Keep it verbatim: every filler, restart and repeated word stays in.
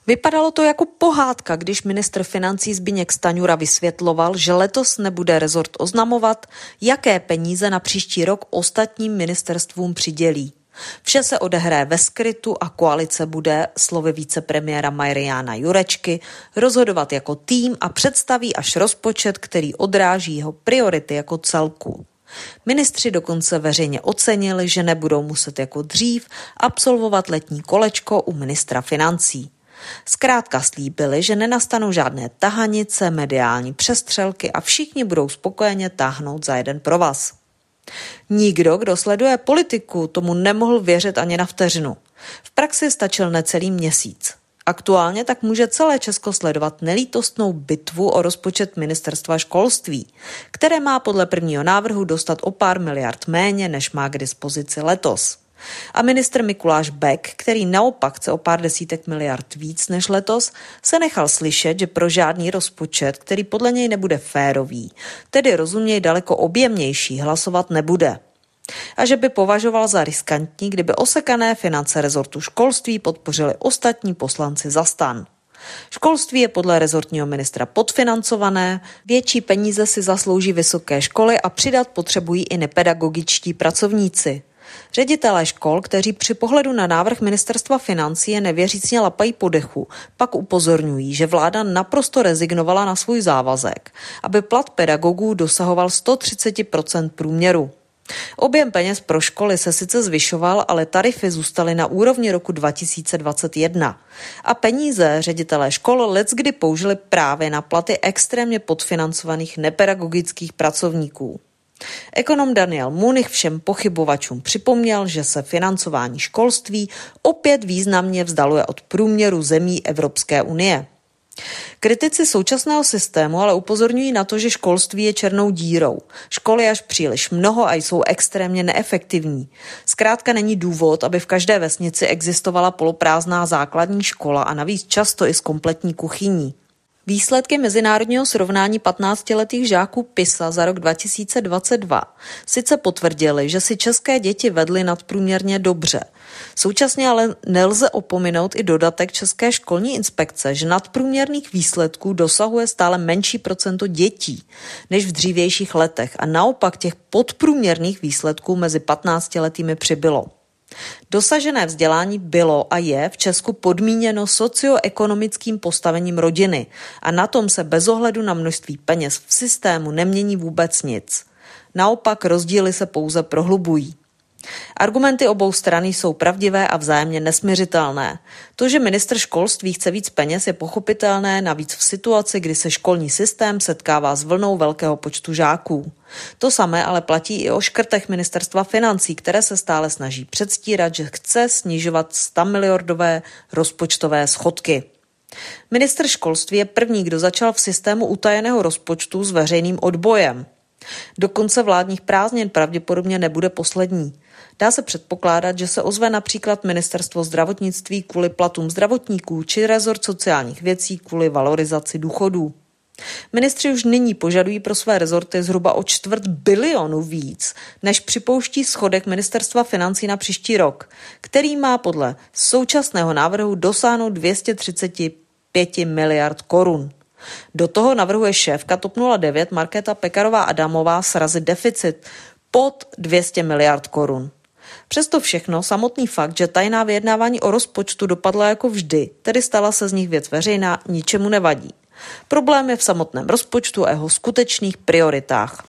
Vypadalo to jako pohádka, když ministr financí Zbyněk Stanjura vysvětloval, že letos nebude rezort oznamovat, jaké peníze na příští rok ostatním ministerstvům přidělí. Vše se odehraje ve skrytu a koalice bude, slovy vicepremiéra Mariana Jurečky, rozhodovat jako tým a představí až rozpočet, který odráží jeho priority jako celku. Ministři dokonce veřejně ocenili, že nebudou muset jako dřív absolvovat letní kolečko u ministra financí. Zkrátka slíbili, že nenastanou žádné tahanice, mediální přestřelky a všichni budou spokojeně táhnout za jeden provaz. Nikdo, kdo sleduje politiku, tomu nemohl věřit ani na vteřinu. V praxi stačil necelý měsíc. Aktuálně tak může celé Česko sledovat nelítostnou bitvu o rozpočet ministerstva školství, které má podle prvního návrhu dostat o pár miliard méně, než má k dispozici letos. A ministr Mikuláš Bek, který naopak chce o pár desítek miliard víc než letos, se nechal slyšet, že pro žádný rozpočet, který podle něj nebude férový, tedy rozuměj daleko objemnější, hlasovat nebude. A že by považoval za riskantní, kdyby osekané finance rezortu školství podpořili ostatní poslanci za STAN. Školství je podle rezortního ministra podfinancované, větší peníze si zaslouží vysoké školy a přidat potřebují i nepedagogičtí pracovníci. Ředitelé škol, kteří při pohledu na návrh ministerstva financí je nevěřícně lapají po dechu, pak upozorňují, že vláda naprosto rezignovala na svůj závazek, aby plat pedagogů dosahoval sto třicet procent průměru. Objem peněz pro školy se sice zvyšoval, ale tarify zůstaly na úrovni roku dva tisíce dvacet jedna. A peníze ředitelé škol leckdy použili právě na platy extrémně podfinancovaných nepedagogických pracovníků. Ekonom Daniel Munich všem pochybovačům připomněl, že se financování školství opět významně vzdaluje od průměru zemí Evropské unie. Kritici současného systému ale upozorňují na to, že školství je černou dírou. Školy je až příliš mnoho a jsou extrémně neefektivní. Zkrátka není důvod, aby v každé vesnici existovala poloprázdná základní škola a navíc často i s kompletní kuchyní. Výsledky mezinárodního srovnání patnáctiletých žáků PISA za rok dva tisíce dvacet dva sice potvrdily, že si české děti vedly nadprůměrně dobře. Současně ale nelze opominout i dodatek České školní inspekce, že nadprůměrných výsledků dosahuje stále menší procento dětí než v dřívějších letech a naopak těch podprůměrných výsledků mezi patnáctiletými přibylo. Dosažené vzdělání bylo a je v Česku podmíněno socioekonomickým postavením rodiny a na tom se bez ohledu na množství peněz v systému nemění vůbec nic. Naopak rozdíly se pouze prohlubují. Argumenty obou stran jsou pravdivé a vzájemně nesmiřitelné. To, že ministr školství chce víc peněz, je pochopitelné, navíc v situaci, kdy se školní systém setkává s vlnou velkého počtu žáků. To samé ale platí i o škrtech ministerstva financí, které se stále snaží předstírat, že chce snižovat stamiliardové rozpočtové schodky. Ministr školství je první, kdo začal v systému utajeného rozpočtu s veřejným odbojem. Do konce vládních prázdnin pravděpodobně nebude poslední. Dá se předpokládat, že se ozve například ministerstvo zdravotnictví kvůli platům zdravotníků či rezort sociálních věcí kvůli valorizaci důchodů. Ministři už nyní požadují pro své rezorty zhruba o čtvrt bilionu víc, než připouští schodek ministerstva financí na příští rok, který má podle současného návrhu dosáhnout dvě stě třicet pět miliard korun. Do toho navrhuje šéfka TOP nula devět Markéta Pekarová Adamová srazit deficit pod dvě stě miliard korun. Přesto všechno samotný fakt, že tajná vyjednávání o rozpočtu dopadla jako vždy, tedy stala se z nich věc veřejná, ničemu nevadí. Problém je v samotném rozpočtu a jeho skutečných prioritách.